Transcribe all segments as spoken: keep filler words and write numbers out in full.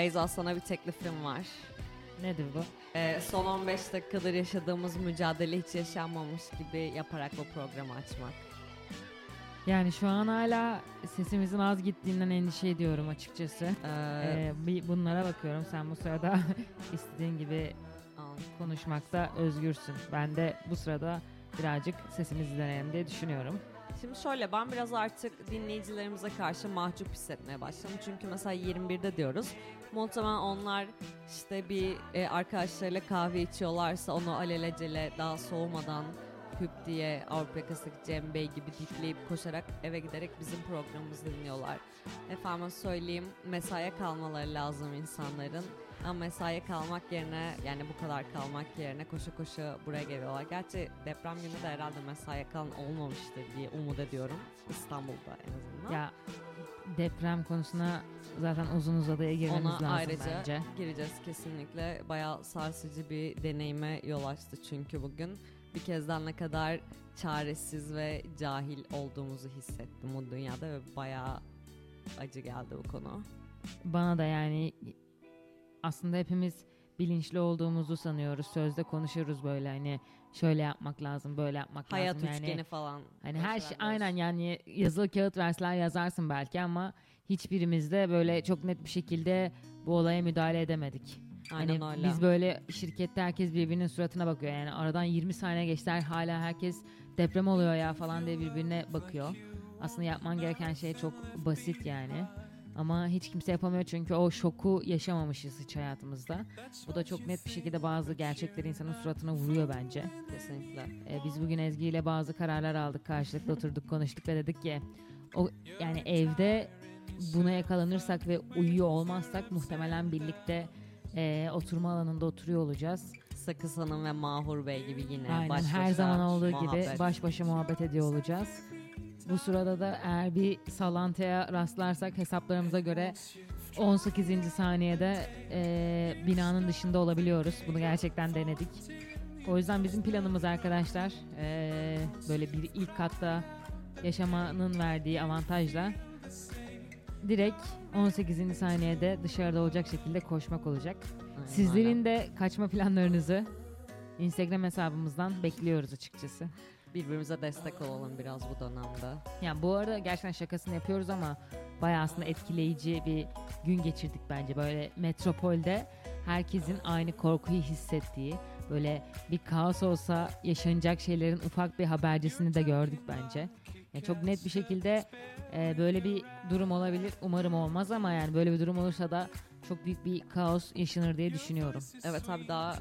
Beyza, sana bir teklifim var. Nedir bu? Ee, son on beş dakikadır yaşadığımız mücadele hiç yaşanmamış gibi yaparak bu programı açmak. Yani şu an hala sesimizin az gittiğinden endişe ediyorum açıkçası. Ee, Ee, bir bunlara bakıyorum. Sen bu sırada istediğin gibi konuşmakta özgürsün. Ben de bu sırada birazcık sesimizi deneyelim diye düşünüyorum. Şimdi şöyle, ben biraz artık dinleyicilerimize karşı mahcup hissetmeye başladım. Çünkü mesela yirmi birde diyoruz. Muhtemelen onlar işte bir e, arkadaşlarıyla kahve içiyorlarsa onu alelacele daha soğumadan hüp diye Avrupa Yakası'ndaki Cem Bey gibi dipleyip koşarak eve giderek bizim programımızı dinliyorlar. Efendim söyleyeyim, mesaiye kalmaları lazım insanların. Ama mesaiye kalmak yerine, yani bu kadar kalmak yerine koşu koşu buraya geliyorlar. Gerçi deprem günü de herhalde mesaiye kalan olmamıştır diye umut ediyorum. İstanbul'da en azından. Ya deprem konusuna zaten uzun uzadıya girmemiz Ona lazım ayrıca bence. gireceğiz kesinlikle. Bayağı sarsıcı bir deneyime yol açtı çünkü bugün. Bir kezden ne kadar çaresiz ve cahil olduğumuzu hissettim bu dünyada ve bayağı acı geldi bu konu. Bana da yani aslında hepimiz bilinçli olduğumuzu sanıyoruz. Sözde konuşuruz böyle, hani şöyle yapmak lazım, böyle yapmak Hayat lazım. üçgeni yani, falan. Hani her şey aynen, yani yazılı kağıt verseler yazarsın belki ama hiçbirimiz de böyle çok net bir şekilde bu olaya müdahale edemedik. Aynen hani öyle. Biz böyle şirkette herkes birbirinin suratına bakıyor. Yani aradan yirmi saniye geçti, hala herkes deprem oluyor ya falan diye birbirine bakıyor. Aslında yapman gereken şey çok basit yani. Ama hiç kimse yapamıyor çünkü o şoku yaşamamışız hiç hayatımızda. Bu da çok net bir şekilde bazı gerçekleri insanın suratına vuruyor bence. Kesinlikle. Ee, biz bugün Ezgi ile bazı kararlar aldık. Karşılıklı oturduk, konuştuk ve dedik ki o yani evde buna yakalanırsak ve uyuyor olmazsak muhtemelen birlikte e, oturma alanında oturuyor olacağız. Sakız Hanım ve Mahur Bey gibi yine Aynen, baş her başa zaman olduğu muhabbet. gibi baş başa muhabbet ediyor olacağız. Bu sırada da eğer bir sallantıya rastlarsak hesaplarımıza göre on sekizinci saniyede e, binanın dışında olabiliyoruz. Bunu gerçekten denedik. O yüzden bizim planımız arkadaşlar e, böyle bir ilk katta yaşamanın verdiği avantajla direkt on sekizinci saniyede dışarıda olacak şekilde koşmak olacak. Aynen Sizlerin öyle. de kaçma planlarınızı Instagram hesabımızdan bekliyoruz açıkçası. Birbirimize destek olalım biraz bu dönemde. Yani bu arada gerçekten şakasını yapıyoruz ama bayağı aslında etkileyici bir gün geçirdik bence. Böyle metropolde herkesin aynı korkuyu hissettiği, böyle bir kaos olsa yaşanacak şeylerin ufak bir habercisini de gördük bence. Yani çok net bir şekilde e, böyle bir durum olabilir. Umarım olmaz ama yani böyle bir durum olursa da çok büyük bir kaos yaşanır diye düşünüyorum. Evet abi, daha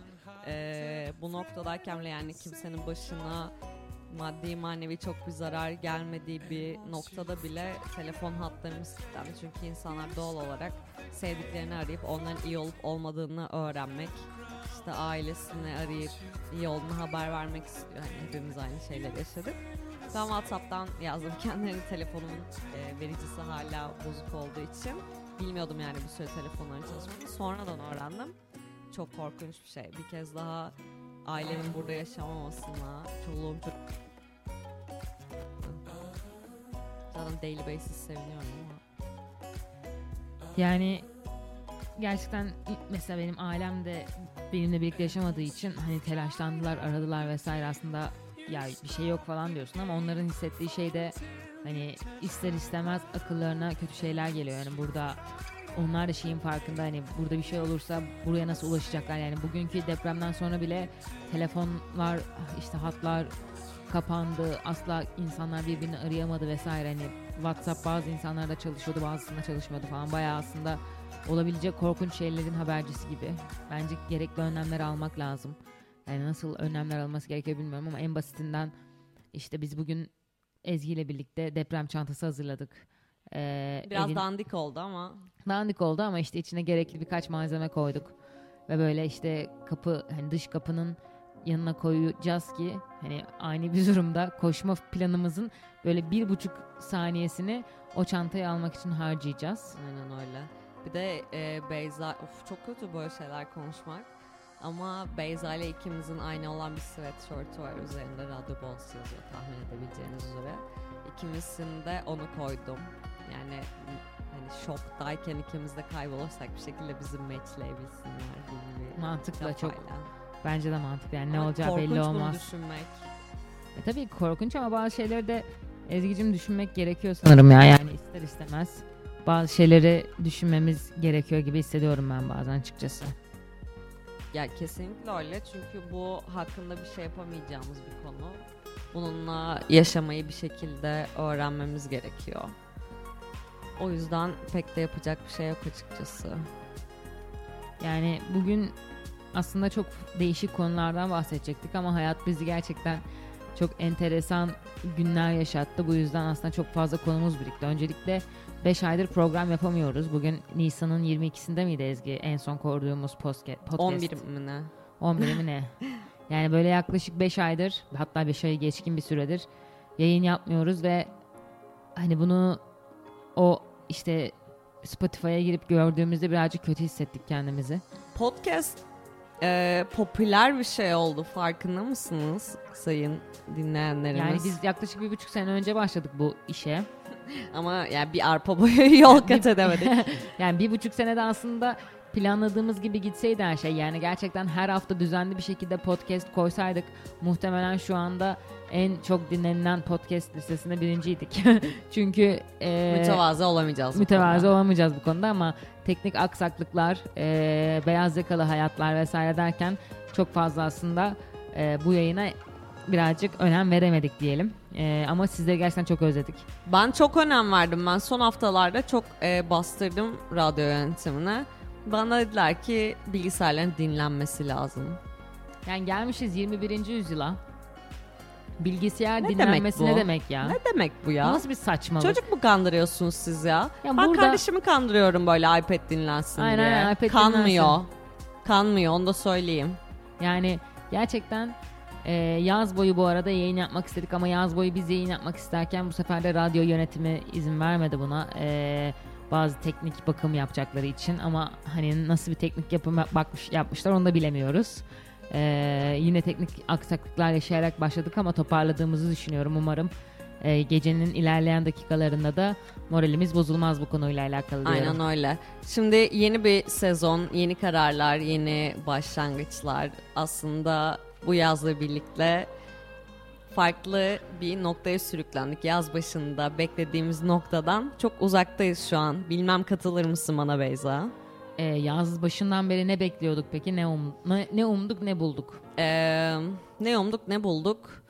e, bu noktadayken bile yani kimsenin başına maddi manevi çok bir zarar gelmediği bir noktada bile telefon hatlarımız kilitlendi. Çünkü insanlar doğal olarak sevdiklerini arayıp onların iyi olup olmadığını öğrenmek, işte ailesini arayıp iyi olduğunu haber vermek istiyor. Hani hepimiz aynı şeyleri yaşadık. Ben WhatsApp'tan yazdım kendilerine, telefonumun e, vericisi hala bozuk olduğu için. Bilmiyordum yani bir süre telefonların çalışmadığını. Sonradan öğrendim. Çok korkunç bir şey. Bir kez daha ailemin burada yaşamamasına, çoluğum çok... Zaten daily basis seviniyorum ama... Yani gerçekten mesela benim ailem de benimle birlikte yaşamadığı için hani telaşlandılar, aradılar vesaire. Aslında ya bir şey yok falan diyorsun ama onların hissettiği şey de hani ister istemez akıllarına kötü şeyler geliyor. Yani burada onlar da şeyin farkında, hani burada bir şey olursa buraya nasıl ulaşacaklar. Yani bugünkü depremden sonra bile telefonlar, işte hatlar kapandı, asla insanlar birbirini arayamadı vesaire. Hani WhatsApp bazı insanlarda çalışıyordu, bazısında çalışmıyordu falan. Bayağı aslında olabilecek korkunç şeylerin habercisi gibi. Bence gerekli önlemler almak lazım. Yani nasıl önlemler alması gerekiyor bilmiyorum ama en basitinden işte biz bugün Ezgi ile birlikte deprem çantası hazırladık. Ee, Biraz evin... dandik oldu ama. Dandik oldu ama işte içine gerekli birkaç malzeme koyduk. Ve böyle işte kapı, hani dış kapının yanına koyacağız ki hani ani bir durumda koşma planımızın böyle bir buçuk saniyesini o çantayı almak için harcayacağız. Aynen öyle. Bir de e, Beyza, of çok kötü böyle şeyler konuşmak. Ama Beyza ile ikimizin aynı olan bir sweatshirt'ü var. Üzerinde Radyo Bols yazıyor, tahmin edebileceğiniz üzere. İkimizin de onu koydum. Yani hani şoktayken ikimiz de kaybolursak bir şekilde bizi matchleyebilsinler gibi bir Mantıklı, kafayla. çok bence de mantıklı yani. Ama ne olacağı belli korkunç olmaz. bunu düşünmek. E, tabii korkunç ama bazı şeyleri de Ezgi'cim düşünmek gerekiyor sanırım ya. Yani ister istemez bazı şeyleri düşünmemiz gerekiyor gibi hissediyorum ben bazen açıkçası. Ya kesinlikle öyle, çünkü bu hakkında bir şey yapamayacağımız bir konu. Bununla yaşamayı bir şekilde öğrenmemiz gerekiyor. O yüzden pek de yapacak bir şey yok açıkçası. Yani bugün aslında çok değişik konulardan bahsedecektik ama hayat bizi gerçekten çok enteresan günler yaşattı. Bu yüzden aslında çok fazla konumuz birikti. Öncelikle beş aydır program yapamıyoruz. Bugün Nisan'ın yirmi ikisinde miydi Ezgi en son kurduğumuz podcast? on bir mi ne? on bir mi ne? Yani böyle yaklaşık beş aydır, hatta beş ayı geçkin bir süredir yayın yapmıyoruz ve hani bunu o işte Spotify'a girip gördüğümüzde birazcık kötü hissettik kendimizi. Podcast e, popüler bir şey oldu, farkında mısınız sayın dinleyenlerimiz? Yani biz yaklaşık bir buçuk sene önce başladık bu işe. Ama yani bir arpa boyu yol kat edemedik. Yani bir buçuk senede aslında planladığımız gibi gitseydi her şey, yani gerçekten her hafta düzenli bir şekilde podcast koysaydık muhtemelen şu anda en çok dinlenilen podcast listesinde birinciydik. Çünkü e, mütevazı olamayacağız. mütevazı olamayacağız bu konuda ama teknik aksaklıklar, e, beyaz yakalı hayatlar vesaire derken çok fazla aslında e, bu yayına birazcık önem veremedik diyelim. E, ama sizleri gerçekten çok özledik. Ben çok önem verdim. Ben son haftalarda çok e, bastırdım radyo yönetimine. Bana dediler ki bilgisayarların dinlenmesi lazım. Yani gelmişiz yirmi birinci yüzyıla. Bilgisayar Ne dinlenmesi demek bu? ne demek ya? Ne demek bu ya? Bu nasıl bir saçmalık? Çocuk mu kandırıyorsunuz siz ya? Ya ben burada- kardeşimi kandırıyorum böyle iPad dinlensin Aynen, diye. aynen, iPad Kanmıyor. dinlensin. Kanmıyor, onu da söyleyeyim. Yani gerçekten e, yaz boyu bu arada yayın yapmak istedik ama yaz boyu biz yayın yapmak isterken bu sefer de radyo yönetimi izin vermedi buna. E, bazı teknik bakım yapacakları için ama hani nasıl bir teknik yapım yap- bakmış yapmışlar onu da bilemiyoruz. E, yine teknik aksaklıklar yaşayarak başladık ama toparladığımızı düşünüyorum umarım. E, gecenin ilerleyen dakikalarında da moralimiz bozulmaz bu konuyla alakalı diyorum. Aynen öyle. Şimdi yeni bir sezon, yeni kararlar, yeni başlangıçlar. Aslında bu yazla birlikte farklı bir noktaya sürüklendik. Yaz başında beklediğimiz noktadan çok uzaktayız şu an. Bilmem katılır mısın bana Beyza? E, yaz başından beri ne bekliyorduk peki? Ne, um, ne, ne umduk ne bulduk? Ee, ne umduk ne bulduk?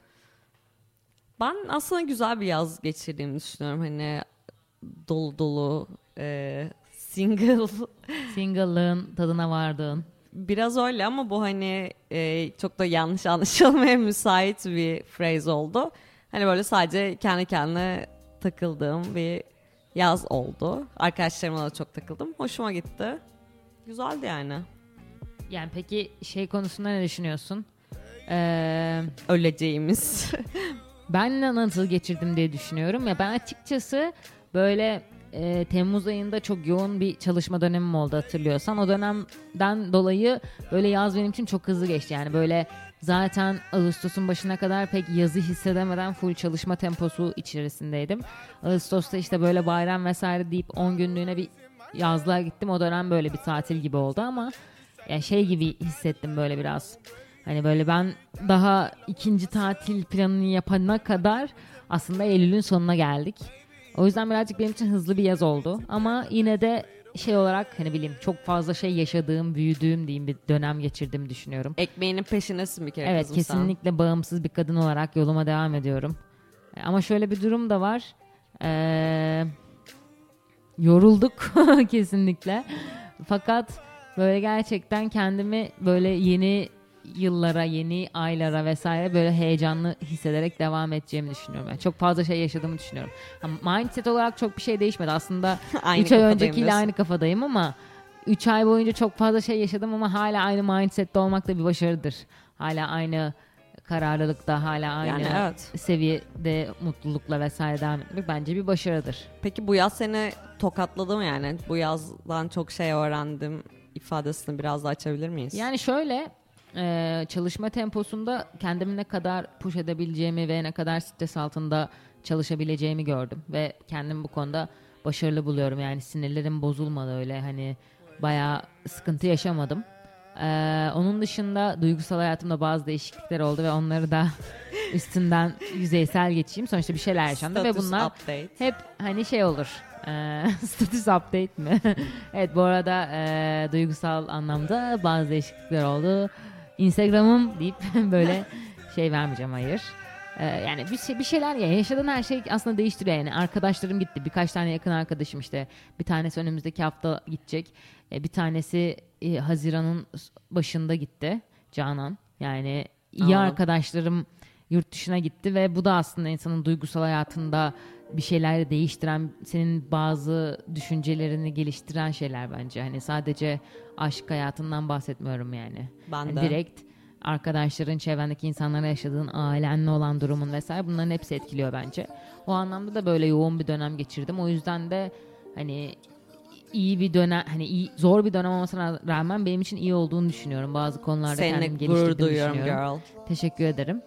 Ben aslında güzel bir yaz geçirdiğimi düşünüyorum. Hani dolu dolu, e, single. Single'lığın tadına vardığın. Biraz öyle ama bu hani e, çok da yanlış anlaşılmaya müsait bir phrase oldu. Hani böyle sadece kendi kendine takıldığım bir yaz oldu. Arkadaşlarımla da çok takıldım. Hoşuma gitti. Güzeldi yani. Yani peki şey konusunda ne düşünüyorsun? Ee, Öleceğimiz. ben de nasıl geçirdim diye düşünüyorum. Ya ben açıkçası böyle e, Temmuz ayında çok yoğun bir çalışma dönemim oldu hatırlıyorsan. O dönemden dolayı böyle yaz benim için çok hızlı geçti. Yani böyle zaten Ağustos'un başına kadar pek yazı hissedemeden full çalışma temposu içerisindeydim. Ağustos'ta işte böyle bayram vesaire deyip on günlüğüne bir yazlığa gittim. O dönem böyle bir tatil gibi oldu ama yani şey gibi hissettim böyle biraz. Hani böyle ben daha ikinci tatil planını yapana kadar aslında Eylül'ün sonuna geldik. O yüzden birazcık benim için hızlı bir yaz oldu. Ama yine de şey olarak hani bileyim çok fazla şey yaşadığım, büyüdüğüm diyeyim bir dönem geçirdiğimi düşünüyorum. Ekmeğinin peşindesin bir kere Evet, kızım kesinlikle sen. bağımsız bir kadın olarak yoluma devam ediyorum. Ama şöyle bir durum da var. Ee, yorulduk kesinlikle. Fakat böyle gerçekten kendimi böyle yeni yıllara, yeni aylara vesaire böyle heyecanlı hissederek devam edeceğimi düşünüyorum. Yani çok fazla şey yaşadığımı düşünüyorum. Ama mindset olarak çok bir şey değişmedi. Aslında Aynı üç ay kafadayım öncekiyle diyorsun. aynı kafadayım ama üç ay boyunca çok fazla şey yaşadım ama hala aynı mindsette olmak da bir başarıdır. Hala aynı kararlılıkta, hala aynı Yani evet. seviyede mutlulukla vesaire devam etmek bence bir başarıdır. Peki bu yaz seni tokatladı mı yani? Bu yazdan çok şey öğrendim ifadesini biraz daha açabilir miyiz? Yani şöyle e, çalışma temposunda kendimi ne kadar push edebileceğimi ve ne kadar stres altında çalışabileceğimi gördüm ve kendimi bu konuda başarılı buluyorum. Yani sinirlerim bozulmadı öyle hani bayağı sıkıntı yaşamadım. Ee, onun dışında duygusal hayatımda bazı değişiklikler oldu ve onları da üstünden yüzeysel geçeyim. Sonuçta bir şeyler yaşandı Status ve bunlar update. hep hani şey olur. Ee, status update mi? Evet, bu arada e, duygusal anlamda bazı değişiklikler oldu. Instagram'ım deyip böyle şey vermeyeceğim, hayır. Ee, yani bir, şey, bir şeyler ya yaşadığın her şey aslında değiştiriyor. Yani arkadaşlarım gitti. Birkaç tane yakın arkadaşım işte. Bir tanesi önümüzdeki hafta gidecek. Ee, bir tanesi e, Haziran'ın başında gitti. Canan. Yani iyi Aa. arkadaşlarım yurt dışına gitti ve bu da aslında insanın duygusal hayatında bir şeyler değiştiren, senin bazı düşüncelerini geliştiren şeyler bence. Hani sadece aşk hayatından bahsetmiyorum yani. Ben yani de. Direkt arkadaşların, çevrendeki insanlara yaşadığın, ailenle olan durumun vesaire, bunların hepsi etkiliyor bence. O anlamda da böyle yoğun bir dönem geçirdim. O yüzden de hani iyi bir dönem, hani iyi, zor bir dönem olmasına rağmen benim için iyi olduğunu düşünüyorum. Bazı konularda Seninle kendimi gurur geliştirdiğimi duyuyorum düşünüyorum. girl. Teşekkür ederim.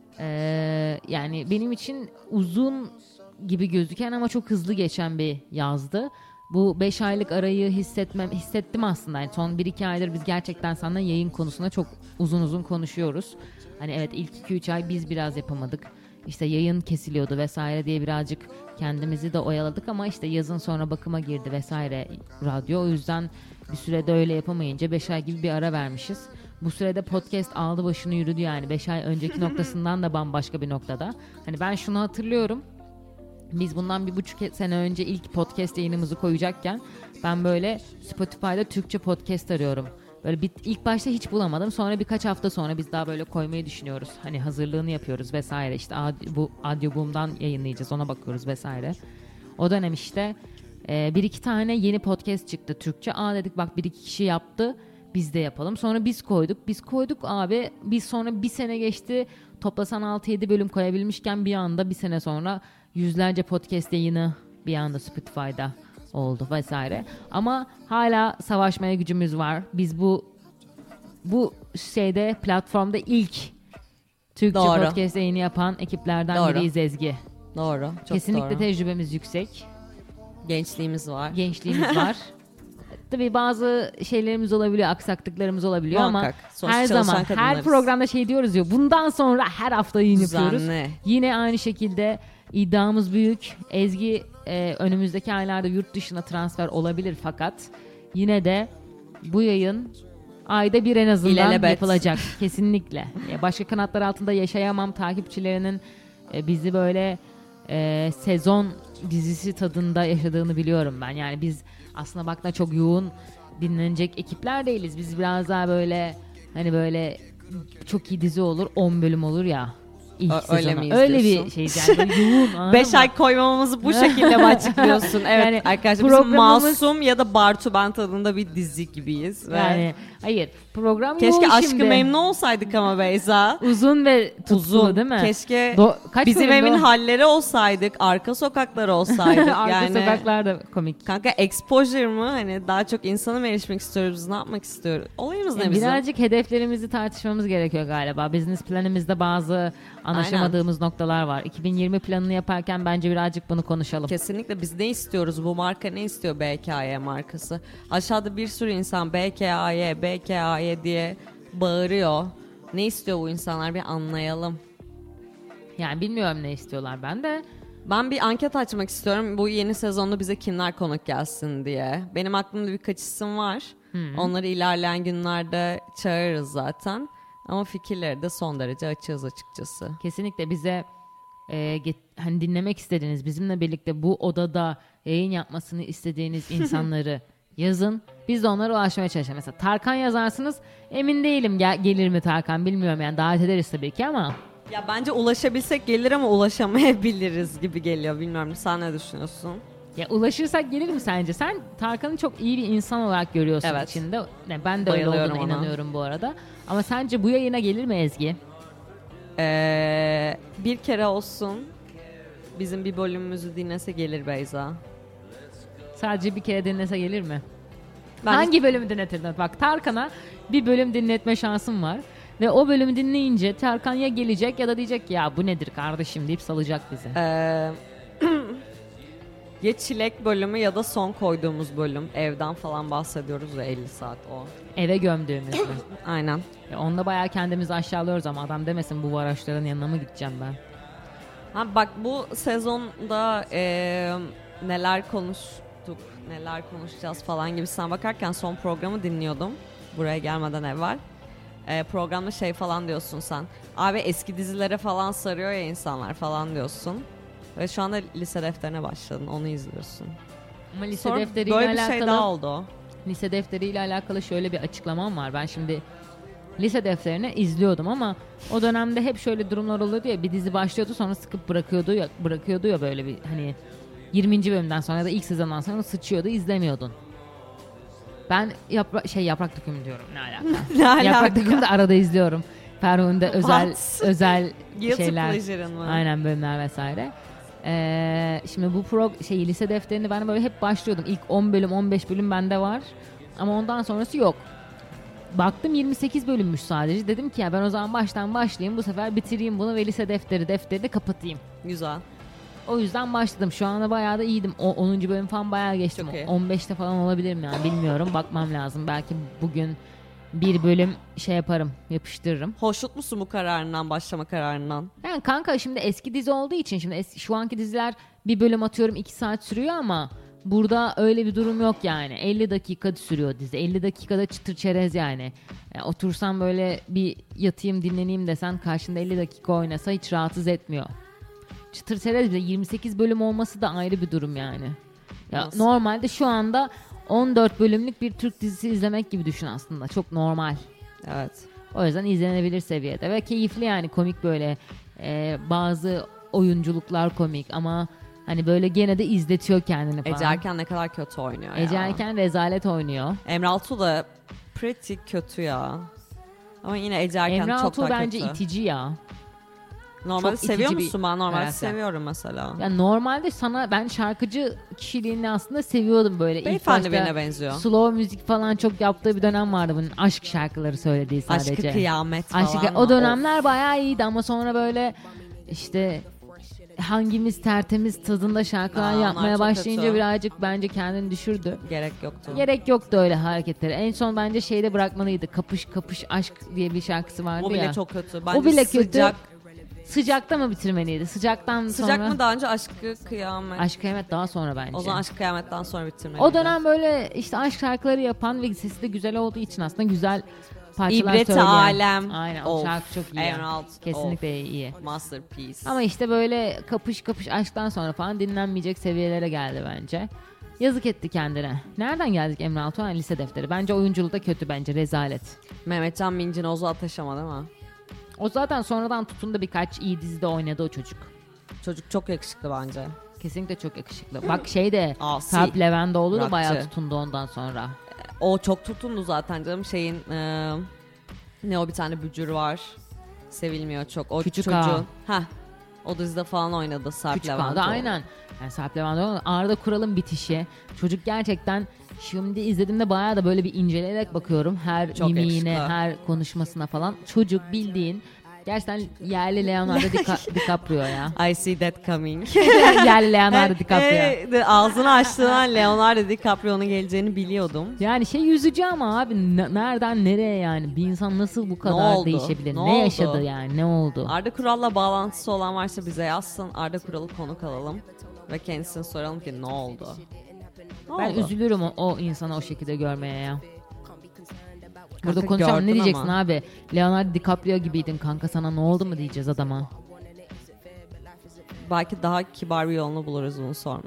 Ee, yani benim için uzun gibi gözüken ama çok hızlı geçen bir yazdı. Bu beş aylık arayı hissetmem hissettim aslında. Yani son bir iki aydır biz gerçekten seninle yayın konusunda çok uzun uzun konuşuyoruz. Hani evet, ilk iki üç ay biz biraz yapamadık. İşte yayın kesiliyordu vesaire diye birazcık kendimizi de oyaladık ama işte yazın sonra bakıma girdi vesaire radyo. O yüzden bir sürede öyle yapamayınca beş ay gibi bir ara vermişiz. Bu sürede podcast aldı başını yürüdü yani. beş ay önceki noktasından da bambaşka bir noktada. Hani ben şunu hatırlıyorum. Biz bundan bir buçuk sene önce ilk podcast yayınımızı koyacakken ben böyle Spotify'da Türkçe podcast arıyorum. Böyle bir, ilk başta hiç bulamadım. Sonra birkaç hafta sonra biz daha böyle koymayı düşünüyoruz. Hani hazırlığını yapıyoruz vesaire. İşte bu Audioboom'dan yayınlayacağız, ona bakıyoruz vesaire. O dönem işte e, bir iki tane yeni podcast çıktı Türkçe. Aa dedik bak, bir iki kişi yaptı, biz de yapalım. Sonra biz koyduk. Biz koyduk abi. Biz sonra bir sene geçti. Toplasan altı yedi bölüm koyabilmişken bir anda bir sene sonra yüzlerce podcast yayını bir anda Spotify'da oldu vesaire. Ama hala savaşmaya gücümüz var. Biz bu bu şeyde, platformda ilk Türkçe Doğru. podcast yayını yapan ekiplerden Doğru. biriyiz Ezgi. Doğru. Çok Kesinlikle doğru. tecrübemiz yüksek. Gençliğimiz var. Gençliğimiz var. Tabii bazı şeylerimiz olabiliyor, aksaklıklarımız olabiliyor Muhakkak. ama Sonuçta her çalışan zaman her kadınlarız. programda şey diyoruz ya, bundan sonra her hafta yayın yapıyoruz. Düzenli. Yine aynı şekilde iddiamız büyük. Ezgi e, önümüzdeki aylarda yurt dışına transfer olabilir fakat yine de bu yayın ayda bir en azından İlelebet. yapılacak. Kesinlikle. Ya başka kanatlar altında yaşayamam takipçilerinin e, bizi böyle e, sezon dizisi tadında yaşadığını biliyorum ben. Yani biz aslında baktığında çok yoğun dinlenecek ekipler değiliz. Biz biraz daha böyle hani böyle çok iyi dizi olur, on bölüm olur ya. İlk Ö- öyle sezonu. mi Öyle izliyorsun? bir şey yani, böyle yoğun, anladın Beş mı? ay koymamamızı bu şekilde mi açıklıyorsun? Evet Yani arkadaşlar, bizim programımız- Masum ya da Bartu Ben tadında bir dizi gibiyiz. Ve Yani hayır, program keşke yoğun Aşk-ı şimdi. Memnu olsaydık ama Beyza. Uzun ve tutkulu Uzun. değil mi? Keşke Do- kaç bizim bölümde evin o? halleri olsaydık, arka sokaklar olsaydık. Arka yani sokaklar da komik. kanka exposure mı? Hani daha çok insana mı erişmek istiyoruz? Biz ne yapmak istiyoruz? Olayımız ne Yani bizim? birazcık hedeflerimizi tartışmamız gerekiyor galiba. Business planımızda bazı anlaşamadığımız noktalar var. iki bin yirmi planını yaparken bence birazcık bunu konuşalım. Kesinlikle biz ne istiyoruz? Bu marka ne istiyor, B K A Y markası? Aşağıda bir sürü insan B K A Y, B K A Y diye bağırıyor. Ne istiyor bu insanlar, bir anlayalım. Yani bilmiyorum ne istiyorlar, ben de. Ben bir anket açmak istiyorum. Bu yeni sezonda bize kimler konuk gelsin diye. Benim aklımda birkaç isim var. Hı. Onları ilerleyen günlerde çağırırız zaten. Ama fikirleri de son derece açığız açıkçası. Kesinlikle bize e, get- hani dinlemek istediğiniz, bizimle birlikte bu odada yayın yapmasını istediğiniz insanları yazın. Biz de onlara ulaşmaya çalışalım. Mesela Tarkan yazarsınız. Emin değilim gel- gelir mi Tarkan, bilmiyorum yani, davet ederiz tabii ki ama. Ya bence ulaşabilsek gelir ama ulaşamayabiliriz gibi geliyor. Bilmiyorum, sen ne düşünüyorsun? Ya ulaşırsak gelir mi sence? Sen Tarkan'ı çok iyi bir insan olarak görüyorsun Evet. içinde. Yani ben de öyle Bayılıyorum olduğuna ona. inanıyorum bu arada. Ama sence bu yayına gelir mi Ezgi? Ee, bir kere olsun bizim bir bölümümüzü dinlese gelir Beyza. Sadece bir kere dinlese gelir mi? Ben Hangi bölümü dinletirdin? Bak, Tarkan'a bir bölüm dinletme şansım var. Ve o bölümü dinleyince Tarkan ya gelecek ya da diyecek ki ya bu nedir kardeşim deyip salacak bizi. Ee, Ya çilek bölümü ya da son koyduğumuz bölüm. Evden falan bahsediyoruz ya elli saat o. Eve gömdüğümüz mü? Aynen. Ya onda bayağı kendimizi aşağılıyoruz ama adam demesin bu varoşların yanına mı gideceğim ben? Ha bak bu sezonda e, neler konuştuk, neler konuşacağız falan gibisinden bakarken son programı dinliyordum. Buraya gelmeden evvel. E, programda şey falan diyorsun sen. Abi eski dizilere falan sarıyor ya insanlar falan diyorsun. Ve şu anda lise defterine başladın, onu izliyorsun. Ama lise Sonra defteriyle böyle bir alakalı, şey daha oldu. lise defteriyle alakalı şöyle bir açıklamam var. Ben şimdi lise defterini izliyordum ama o dönemde hep şöyle durumlar oluyordu ya, bir dizi başlıyordu sonra sıkıp bırakıyordu ya, bırakıyordu ya böyle bir hani yirminci bölümden sonra ya da ilk sezondan sonra sıçıyordu, izlemiyordun. Ben yapra şey yaprak dökümü diyorum, ne alaka? Ne alaka? Yaprak dökümü de arada izliyorum. Ferhunde özel What? özel Guilty şeyler. pleasure'ın mı? Aynen, bölümler vesaire. Ee, şimdi bu pro şey lise defterini ben böyle hep başlıyordum. İlk on bölüm on beş bölüm bende var. Ama ondan sonrası yok. Baktım yirmi sekiz bölümmüş sadece. Dedim ki ya ben o zaman baştan başlayayım. Bu sefer bitireyim bunu ve lise defteri defteri de kapatayım. Güzel. O yüzden başladım. Şu anda bayağı da iyiydim. O onuncu bölüm falan bayağı geçtim. Çok iyi. on beşte falan olabilirim yani, bilmiyorum. Bakmam lazım. Belki bugün bir bölüm şey yaparım, yapıştırırım. Hoşnut musun bu kararından, başlama kararından? Yani kanka şimdi eski dizi olduğu için şimdi es- şu anki diziler bir bölüm atıyorum iki saat sürüyor ama burada öyle bir durum yok yani. elli dakika sürüyor dizi. elli dakikada çıtır çerez yani. Yani otursam böyle bir yatayım dinleneyim desen karşında elli dakika oynasa hiç rahatsız etmiyor. Çıtır çerez, bir de yirmi sekiz bölüm olması da ayrı bir durum yani. Ya Nasıl? normalde şu anda on dört bölümlük bir Türk dizisi izlemek gibi düşün aslında. Çok normal. Evet. O yüzden izlenebilir seviyede ve keyifli yani, komik böyle. Ee, bazı oyunculuklar komik ama hani böyle gene de izletiyor kendini falan. Ece Erken ne kadar kötü oynuyor ya. Ece Erken rezalet oynuyor. Emre Altuğ da pretty kötü ya. Ama yine Ece Erken Emre çok Altuğ daha bence kötü. itici ya. Normalde çok seviyor itici bir musun? Ben normalde karakter. seviyorum mesela. Yani normalde sana ben şarkıcı kişiliğini aslında seviyordum böyle. İlk Beyefendi başta birine benziyor. slow müzik falan çok yaptığı bir dönem vardı bunun. Aşk şarkıları söylediği sadece. Aşkı kıyamet falan. Aşkı, mı? o dönemler bayağı iyiydi ama sonra böyle işte hangimiz tertemiz tadında şarkılar Aa, onlar yapmaya çok başlayınca kötü. birazcık bence kendini düşürdü. Of, gerek yoktu. Gerek yoktu öyle hareketleri. En son bence şeyde bırakmalıydı. Kapış kapış aşk diye bir şarkısı vardı O bile ya. çok kötü. Bence O bile kötü. sıcak. Sıcakta mı bitirmeliydi? Sıcaktan Sıcak sonra. mı daha önce aşkı kıyamet? Aşk Kıyamet daha sonra bence. O zaman aşkı kıyametten sonra bitirmeliydi. O dönem böyle işte aşk şarkıları yapan ve sesi de güzel olduğu için aslında güzel parçalar İbret-i söyleyen. Alem. Aynen, o Of, şarkı çok iyi. Emre ya. Altuğ, Kesinlikle iyi. of, masterpiece. Ama işte böyle kapış kapış aşktan sonra falan dinlenmeyecek seviyelere geldi bence. Yazık etti kendine. Nereden geldik Emre Altuğ'a? Lise defteri. Bence oyunculuğu da kötü, bence rezalet. Mehmetcan Mincin Ozu Ateş ama değil mi? O zaten sonradan tutun da birkaç iyi dizide oynadı o çocuk. Çocuk çok yakışıklı bence. Kesinlikle çok yakışıklı. Bak şey de Asi. Sarp Levendoğlu da Rockçı. bayağı tutundu ondan sonra. O çok tutundu zaten canım, şeyin e, ne o bir tane bücür var. Sevilmiyor çok. O Küçük çocuğun. Ağa. Heh. O dizide falan oynadı Sarp Küçük Leventoğlu. kaldı aynen. Yani Sarp Levendoğlu, Arda Kural'ın bitişi. Çocuk gerçekten şimdi izlediğimde bayağı da böyle bir inceleyerek bakıyorum. Her Çok mimiğine, yakışıklı. her konuşmasına falan. Çocuk bildiğin gerçekten yerli Leonardo Dica- DiCaprio ya. I see that coming. Yerli Leonardo DiCaprio. E, de ağzını açtığından Leonardo DiCaprio'nun geleceğini biliyordum. Yani şey yüzücü ama abi n- nereden nereye yani, bir insan nasıl bu kadar oldu? değişebilir? Ne Ne, oldu? yaşadı yani, ne oldu? Arda Kural'la bağlantısı olan varsa bize yazsın. Arda Kural'ı konuk alalım ve kendisine soralım ki ne oldu? Ne Ben oldu? üzülürüm o, o insanı o şekilde görmeye ya. Burada Kanka konuşalım, ne gördün diyeceksin ama. abi? Leonardo DiCaprio gibiydin kanka, sana ne oldu mu diyeceğiz adama. Belki daha kibar bir yolunu buluruz bunu sorma.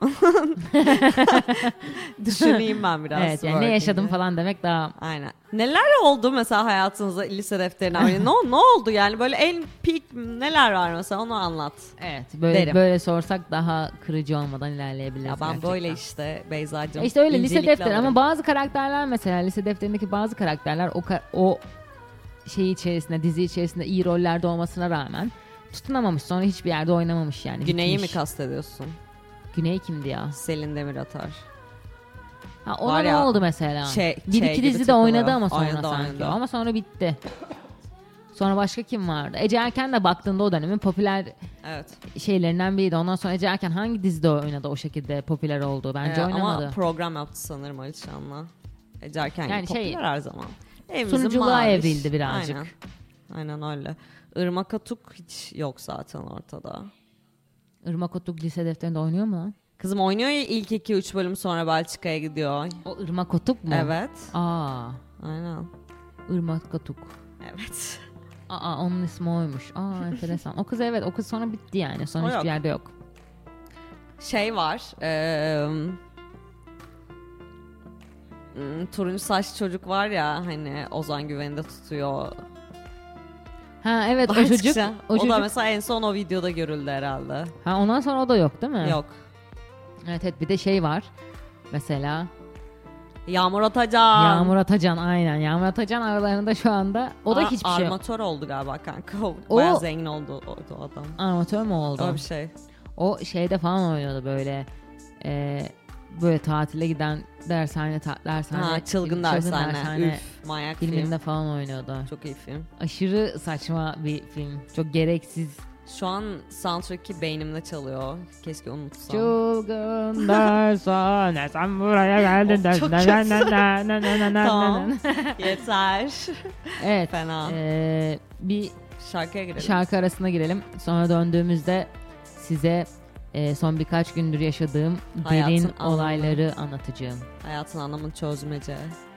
Düşüneyim ben biraz. Evet yani ne working'i. yaşadım falan demek daha. Aynen. Neler oldu mesela hayatınızda lise defterinden? Hani ne, ne oldu yani, böyle en peak neler var mesela, onu anlat. Evet böyle Derim. böyle sorsak daha kırıcı olmadan ilerleyebiliriz. Ya ben gerçekten. böyle işte Beyza'cığım. E İşte öyle lise incelikli defteri alırım. ama bazı karakterler mesela lise defterindeki bazı karakterler o ka- o şey içerisinde, dizi içerisinde iyi rollerde olmasına rağmen tutunamamış, sonra hiçbir yerde oynamamış yani. Güney'i mi bitmiş. kastediyorsun? Güney kimdi ya? Selin Demiratar. Ha, ona Var ne ya, oldu mesela? şey- bir şey iki gibi dizide takılıyor. oynadı ama sonra Oynadı, sanki oynadı. o. Ama sonra bitti. Sonra başka kim vardı? Ece Erken de baktığında o dönemin popüler evet. şeylerinden biriydi. Ondan sonra Ece Erken hangi dizide oynadı o şekilde popüler oldu? Bence ee, oynamadı. Ama program yaptı sanırım Alişan'la. Ece Erken yani popüler şey, her zaman. Evimizin sunuculuğa maviş. evrildi birazcık. Aynen. Aynen öyle. Irmak Atuk hiç yok zaten ortada. Irmak Otuk lise defterinde oynuyor mu lan? Kızım oynuyor ya, ilk iki üç bölüm sonra Belçika'ya gidiyor. O Irmak Otuk mu? Evet. Aa. Aynen. Irmak Otuk. Evet. Aa, onun ismi oymuş. Aa, enteresan. O kız evet, o kız sonra bitti yani. Sonra o hiçbir yok. yerde yok. Şey var. Ee, turuncu saçlı çocuk var ya, hani Ozan Güven'i de tutuyor. Ha evet, o Artık çocuk. şey, O, o çocuk. da mesela en son o videoda görüldü herhalde. Ha, ondan sonra o da yok değil mi? Yok. Evet evet, bir de şey var. Mesela Yağmur Atacan. Yağmur Atacan, aynen. Yağmur Atacan aralarında şu anda. O da Aa, hiçbir şey yok. armatör oldu galiba kanka. O, O- bayağı zengin oldu o, o adam. Armatör mü oldu? Öyle bir şey. O şeyde falan oynuyordu böyle. E, böyle tatile giden dershane ta, dershane. Ha, çılgın dershane. Üf, manyak filminde film. falan oynuyordu. Çok iyi film. Aşırı saçma bir film. Çok gereksiz. Şu an soundtrack'i beynimde çalıyor. Keşke unutsam. Çılgın dershane sen buraya geldin. Of, çok dershane. kötü. Na, na, na, na, na, na, Tamam. na. Yeter. Evet. Fena. E, bir Şarkıya girelim. şarkı arasına girelim. Sonra döndüğümüzde size e, son birkaç gündür yaşadığım Hayatın derin anlamı. olayları anlatacağım. Hayatın anlamını çözmece.